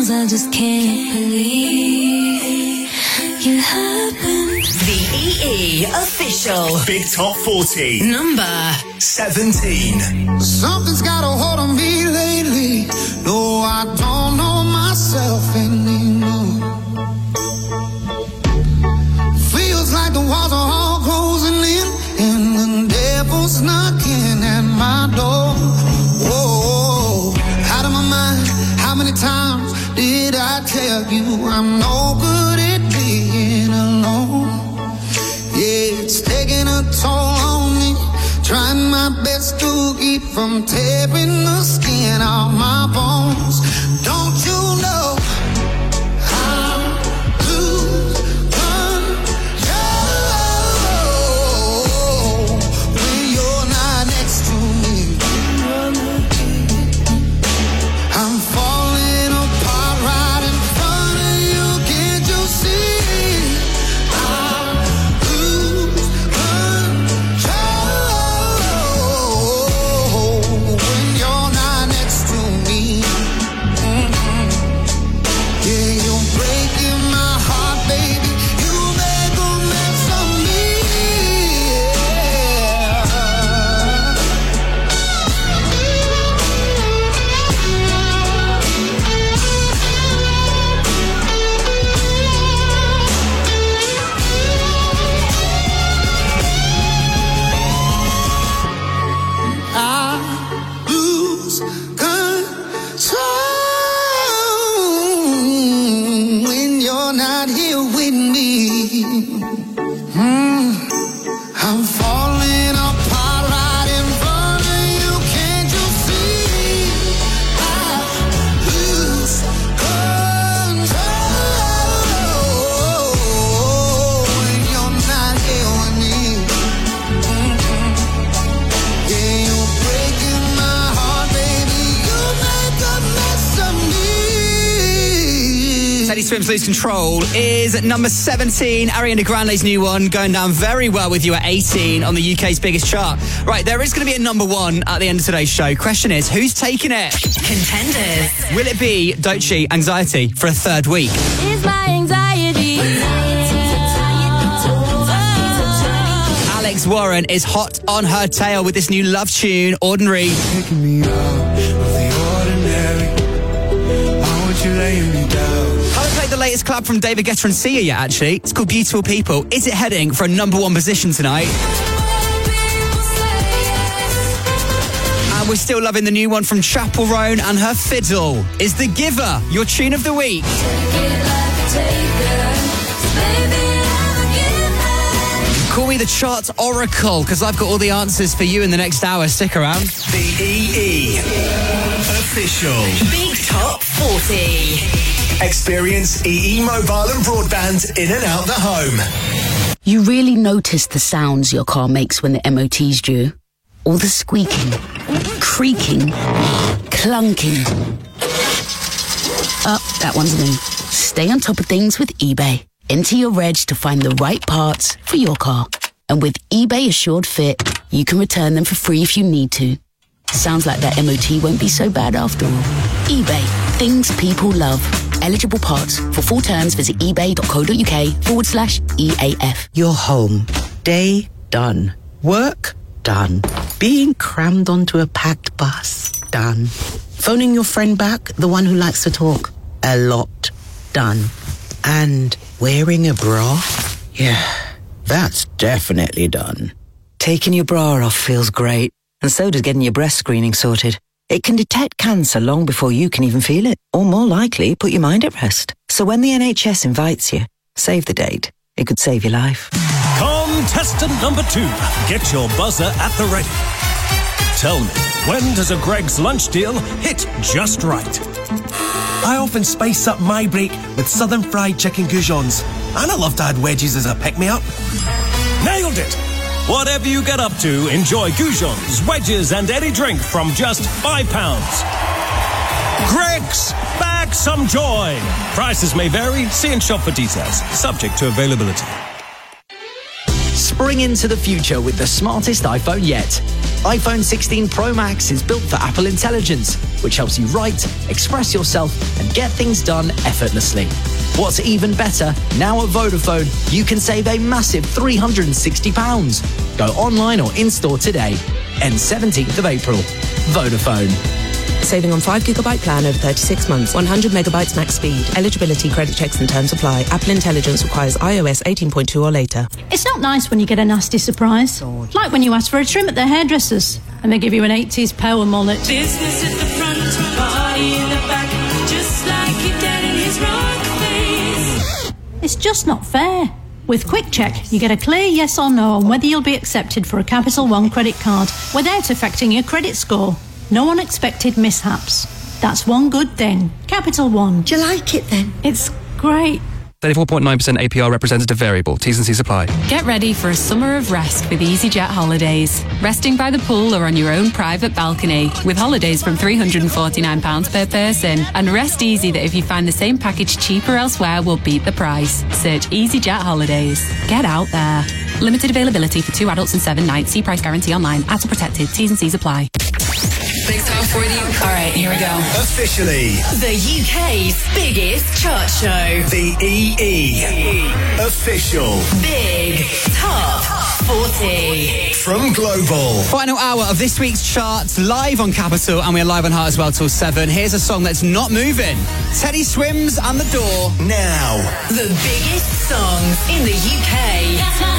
S1: things I just can't believe you happened.
S18: The EE official Big Top 40.
S1: Number
S18: 17.
S2: Something's got a hold on me lately. No, I don't know myself anymore. Feels like the walls are all closing in, and the devil's knocking at my door. Whoa, out of my mind. How many times did I tell you I'm no good at being alone? Yeah, it's taking a toll on me. Trying my best to keep from tearing the skin off my bones. Don't you know I'm lose control when you're not next to me? I'm falling apart right in front of you. Can't you see? I lose control when you're not next to me. Yeah, you're breaking my heart, baby. You make a mess of me. I lose control when you're not here with me. I'm falling apart right in front of you. Can't you see? I lose control when you're not here with me. Yeah, you're breaking my heart, baby. You make a mess of me.
S3: Teddy Swims Lose Control is at number 17. Ariana Grande's new one going down very well with you at 18 on the UK's biggest chart. Right, there is going to be a number one at the end of today's show. Question is, who's taking it?
S1: Contenders.
S3: Will it be Doechii, Anxiety, for a third week?
S1: Is my anxiety.
S3: Alex Warren is hot on her tail with this new love tune, Ordinary.
S25: Taking me out of the ordinary. I want you laying me down.
S3: Haven't played the latest collab from David Guetta and Sia yet, actually. It's called Beautiful People. Is it heading for a number one position tonight? And we're still loving the new one from Chapel Roan and her fiddle. Is The Giver your tune of the week? Call me the charts oracle, because I've got all the answers for you in the next hour. Stick around.
S18: The EE official
S14: Big Top 40.
S18: Experience EE mobile and broadband in and out the home.
S5: You really notice the sounds your car makes when the MOT's due. All the squeaking, creaking, clunking. Oh, that one's new. Stay on top of things with eBay. Enter your reg to find the right parts for your car. And with eBay Assured Fit, you can return them for free if you need to. Sounds like that MOT won't be so bad after all. eBay. Things people love. Eligible parts. For full terms, visit ebay.co.uk/EAF.
S6: You're home. Day done. Work done. Being crammed onto a packed bus done. Phoning your friend back, the one who likes to talk, a lot done. And wearing a bra? Yeah, that's definitely done.
S7: Taking your bra off feels great, and so does getting your breast screening sorted. It can detect cancer long before you can even feel it, or more likely, put your mind at rest. So when the NHS invites you, save the date. It could save your life.
S8: Contestant number 2, get your buzzer at the ready. Tell me, when does a Greggs lunch deal hit just right?
S9: I often spice up my break with southern fried chicken goujons, and I love to add wedges as a pick-me-up.
S8: Nailed it! Whatever you get up to, enjoy goujons, wedges and any drink from just £5. Greggs, back some joy! Prices may vary, see and shop for details, subject to availability.
S10: Spring into the future with the smartest iPhone yet. iPhone 16 Pro Max is built for Apple Intelligence, which helps you write, express yourself, and get things done effortlessly. What's even better, now at Vodafone, you can save a massive £360. Go online or in-store today. Ends 17th of April. Vodafone.
S11: Saving on 5GB plan over 36 months. 100 megabytes max speed. Eligibility, credit checks and terms apply. Apple Intelligence requires iOS 18.2 or later.
S4: It's not nice when you get a nasty surprise. Like when you ask for a trim at the hairdressers and they give you an 80s power mullet.
S1: Business at the front, party in the back, just like your dad in his rock face.
S4: It's just not fair. With Quick Check, you get a clear yes or no on whether you'll be accepted for a Capital One credit card without affecting your credit score. No unexpected mishaps. That's one good thing. Capital One.
S15: Do you like it then?
S4: It's great.
S16: 34.9% APR representative variable. T's and C's apply.
S17: Get ready for a summer of rest with EasyJet Holidays. Resting by the pool or on your own private balcony with holidays from £349 per person. And rest easy that if you find the same package cheaper elsewhere, we'll beat the price. Search EasyJet Holidays. Get out there. Limited availability for 2 adults and 7 nights. See price guarantee online. Ads are protected. T's and C's apply.
S1: Big time for you. All right, here we go.
S18: Officially,
S1: The UK's biggest chart show.
S18: the EE official
S1: Big Top 40.
S18: from Global.
S3: Final hour of this week's charts live on Capital, and we're live on Heart as well till 7. Here's a song that's not moving. Teddy Swims and The Door.
S18: Now,
S1: The biggest songs in the UK. That's my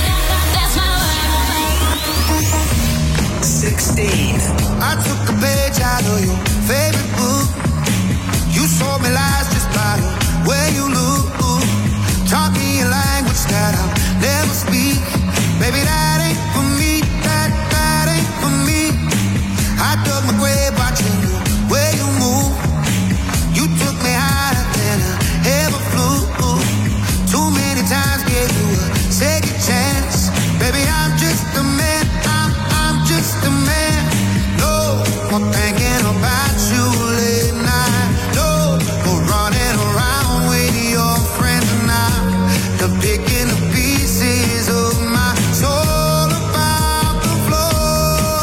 S18: 16.
S20: I took a page out of your favorite book. You sold me lies just by the way you look. Taught me a language that I'll never speak. Baby, that ain't for me. That ain't for me. I dug my grave watching the way you move. You took me higher than I ever flew. Too many times gave you a second chance. Baby, I'm just a man. I'm just a man. No more thinking about you late night. No more running around with your friends now. They're picking the pieces of my soul about the floor.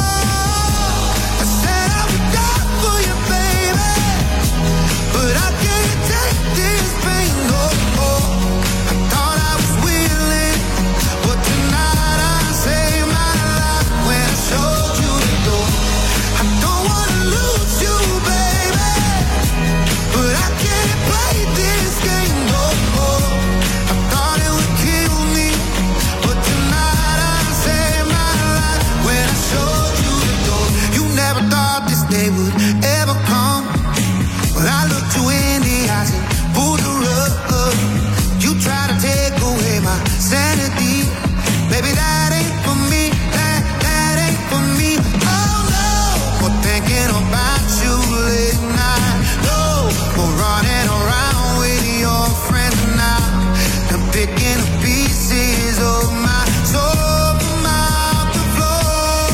S20: I said I would die for you, baby, but I can't take this pain no more. I thought I was willing, but tonight I saved my life when I showed you the door. I don't wanna lose you, baby, but I can't play this game no more. I thought it would kill me, but tonight I saved my life when I showed you the door. You never thought this day would ever come, but I looked you in the eyes and pulled the rug. You tried to take away my sanity. Baby, that ain't for me. That ain't for me. Oh no, more thinking about you late night. No more running around with your friends now. I'm picking the pieces of my soul from out the floor.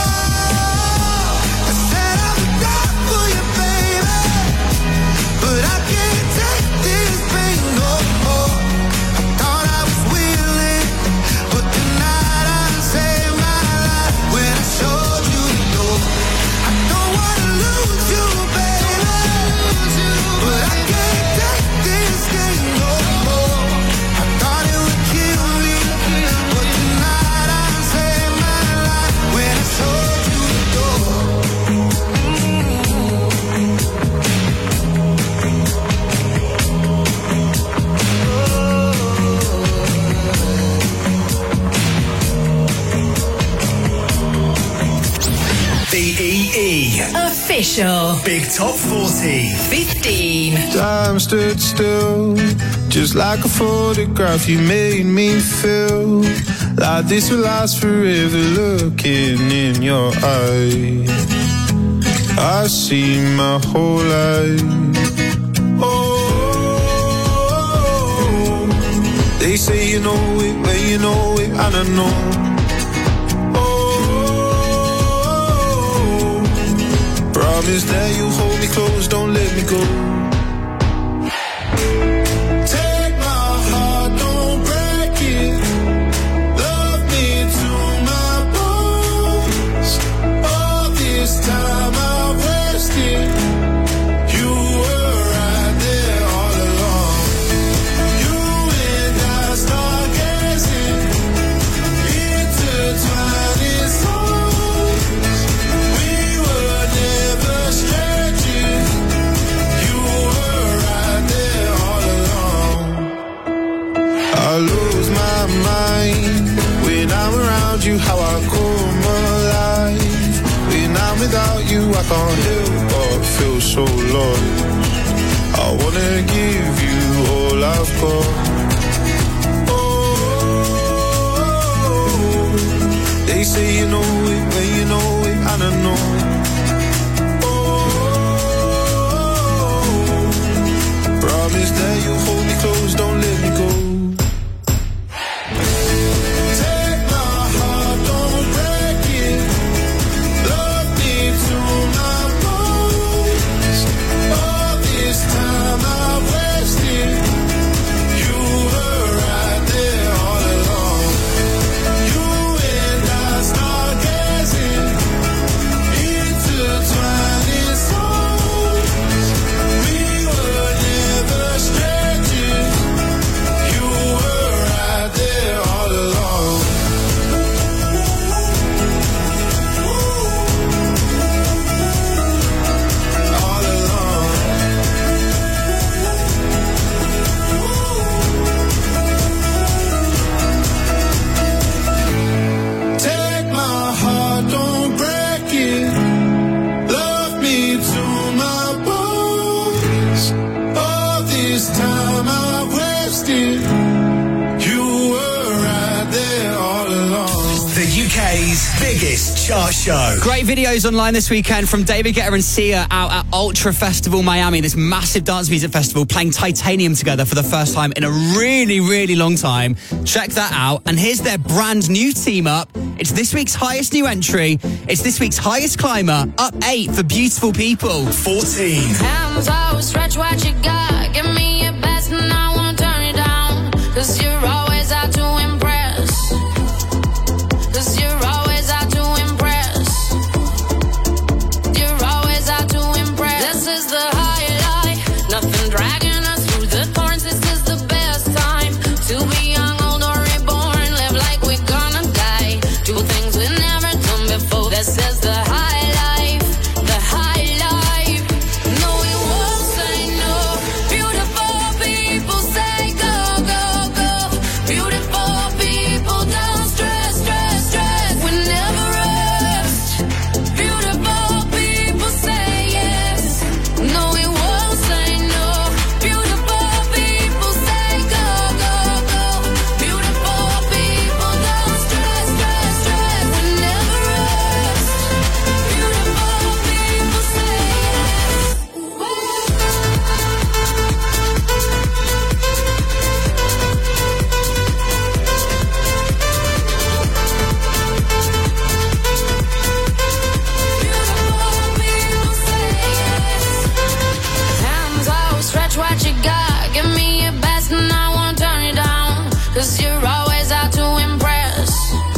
S20: I said I would die for you, baby, but I can't take this pain no more. I thought I was willing, but tonight I saved my life when I showed you the door. I don't wanna lose you, baby, but I can't take this game no more. I thought it would kill me, but tonight I saved my life when I showed you the door.
S18: the EE
S1: Official
S18: Big Top 40.
S1: 15.
S21: Time stood still, just like a photograph. You made me feel like this will last forever. Looking in your eyes, I see my whole life. Oh, they say you know it when you know it, and I know. Promise that you hold me close, don't let me go. Take my heart, don't break it. Love me can't help but feel so lost. I wanna give you all I've got. They say you know it when you know it, and I know. Promise that you'll hold me close, don't let me go. Take my heart, don't break it. Love me to my bones. All this time I've wasted. You were right there all along. You and I start gazing, intertwining souls. We were never strangers. You were right there all along. All along. Take my heart, don't break it. Love me to my bones. All this time I've wasted. You were right there all along.
S18: The UK's biggest chart show.
S3: Great videos online this weekend from David Guetta and Sia out at Ultra Festival Miami, this massive dance music festival, playing Titanium together for the first time in a really, really long time. Check that out. And here's their brand new team up. It's this week's highest new entry. It's this week's highest climber, up 8 for Beautiful People.
S18: 14.
S1: Hands out, stretch what you got. Give me your best and I won't turn it down. 'Cause you're always out to impress. 'Cause you're always out to impress. You're always out to impress. This is the highlight. Nothing dragging us through the thorns. This is the best time to be young, old, or reborn. Live like we're gonna die. Do things we've never done before. This is the high life. The high life. No, we won't say no. Beautiful people say go, go, go. Beautiful people don't stress, stress, stress. We never rest. Beautiful people say yes. No, we won't say no. Beautiful people say go, go, go. Beautiful people don't stress, stress, stress. We never rest. Beautiful people say hands out, stretch what you got. Give me your best and I won't turn it down. 'Cause you're always out to impress.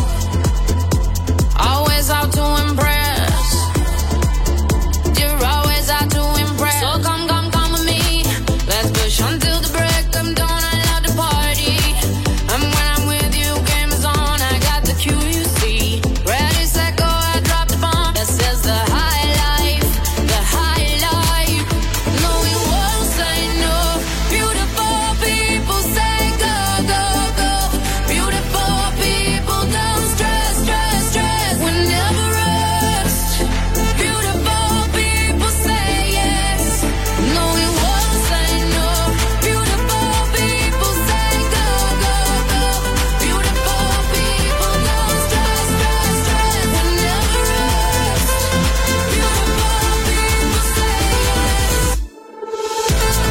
S1: Always out to impress. You're always out to impress. So come, come, come with me. Let's push until the break of dawn. I love the party. And when I'm with you, game is on. I got the cue, you see. Ready, set, go, I drop the bomb. This is the high life. The high life. No, we won't say no. Beautiful people say go, go, go. Beautiful people don't stress, stress, stress. We never rest. Beautiful people say yes. No, we won't say no. Beautiful people say go, go, go. Beautiful people don't stress, stress, stress. We never rest. Beautiful people say yes.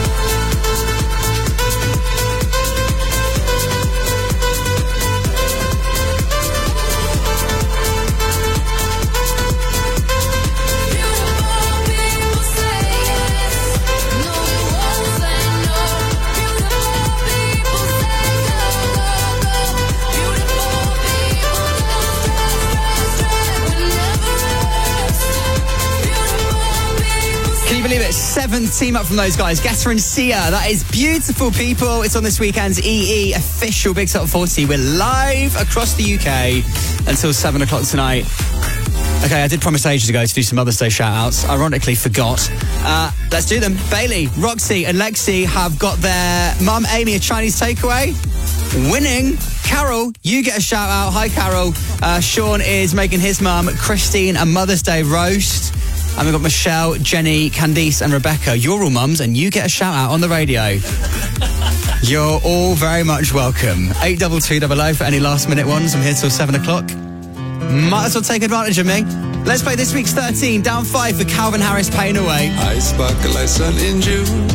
S3: Can you believe it? 7th team up from those guys, Guetta and Sia. That is Beautiful People. It's on this weekend's EE official Big Top 40. We're live across the UK until 7 o'clock tonight. Okay, I did promise ages ago to do some Mother's Day shout-outs. Ironically, forgot. Let's do them. Bailey, Roxy and Lexi have got their mum, Amy, a Chinese takeaway. Winning. Carol, you get a shout-out. Hi, Carol. Sean is making his mum, Christine, a Mother's Day roast. And we've got Michelle, Jenny, Candice and Rebecca. You're all mums and you get a shout out on the radio. You're all very much welcome. 82200 for any last minute ones. I'm here till 7 o'clock. Might as well take advantage of me. Let's play this week's 13, down 5 for Calvin Harris, Pain Away.
S25: I sparkle like sun in June.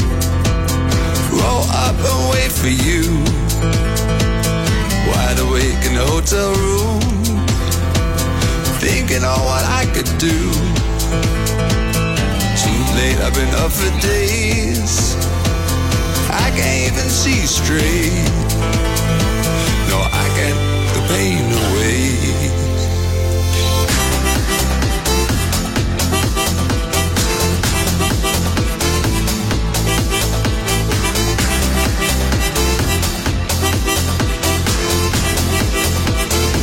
S25: Roll up and wait for you. Wide awake in the hotel room, thinking on what I could do. Too late, I've been up for days. I can't even see straight.